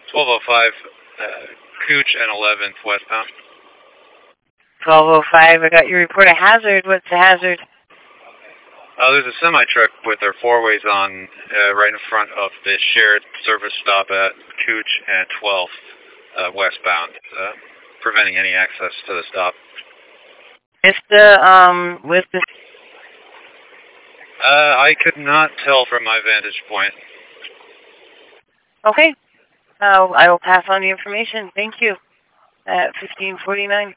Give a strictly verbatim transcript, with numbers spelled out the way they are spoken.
twelve oh five, uh, Cooch and eleventh westbound. twelve oh five, I got your report of hazard. What's the hazard? Uh, there's a semi-truck with their four-ways on uh, right in front of the shared service stop at Cooch and twelfth uh, westbound, uh, preventing any access to the stop. Is the, um, with the... Uh, I could not tell from my vantage point. Okay. Uh, I will pass on the information. Thank you. At fifteen forty-nine.